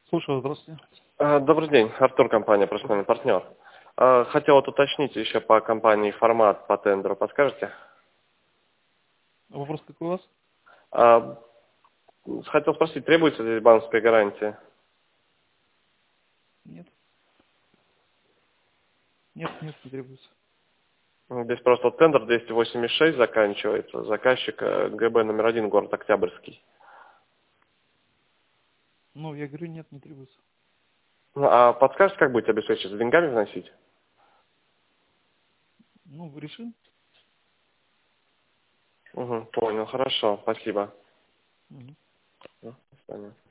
Слушаю, здравствуйте. Добрый день, Артур, компания «Профессиональный партнер». Хотел вот уточнить еще по компании формат по тендеру, подскажете? Вопрос какой у вас? А, Хотел спросить, требуется здесь банковская гарантия? Нет. Нет, нет, не требуется. Здесь просто вот тендер 286 заканчивается, заказчик ГБ номер 1, город Октябрьский. Ну, я говорю, нет, не требуется. Ну, а подскажете, как будете обеспечить? С деньгами вносить? Ну, решим. Угу, понял, хорошо, спасибо. Мгм. До свидания.